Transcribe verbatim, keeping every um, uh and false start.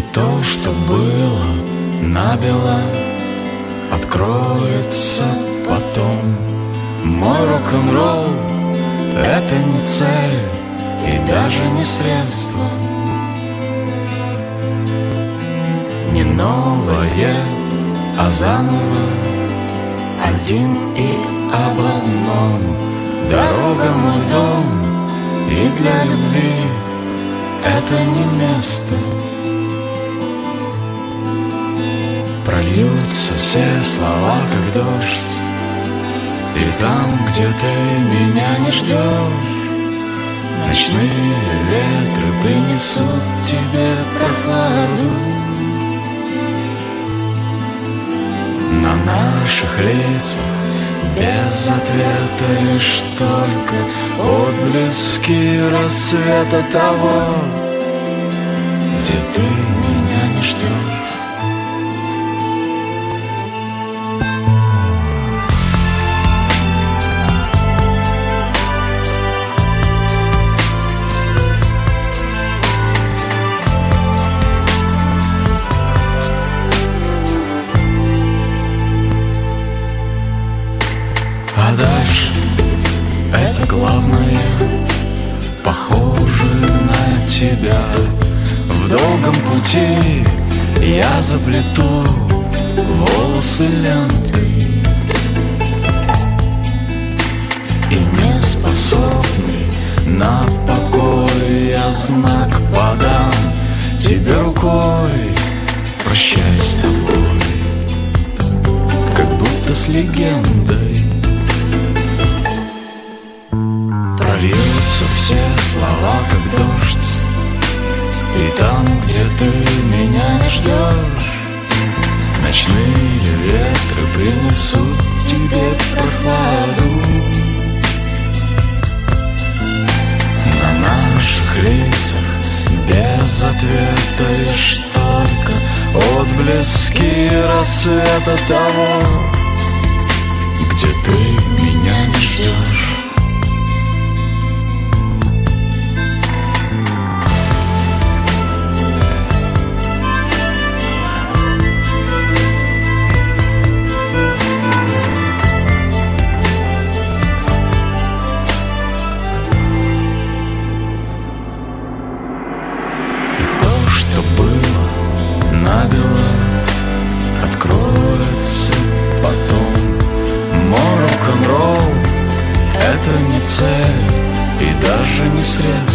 И то, что было набело, откроется потом. Мой рок-н-ролл — это не цель и даже не средство, не новое, а заново, один и об одном. Дорога — мой дом, и для любви это не место. Прольются все слова, как дождь, и там, где ты меня не ждешь, ночные ветры принесут тебе прохладу. На наших лицах без ответа лишь только отблески рассвета того, где ты меня не ждешь. А дальше это главное, похоже на тебя. В долгом пути я заплету волосы лентой, и не способный на покой я знак подам тебе рукой. Прощай с тобой, как будто с легендой. Прольются все слова, как дождь, и там, где ты меня не ждешь, ночные ветры принесут тебе прохладу. На наших лицах без ответа лишь только отблески рассвета того, где ты меня не ждешь. Откроется потом. Мой рок-н-ролл — это не цель и даже не средство,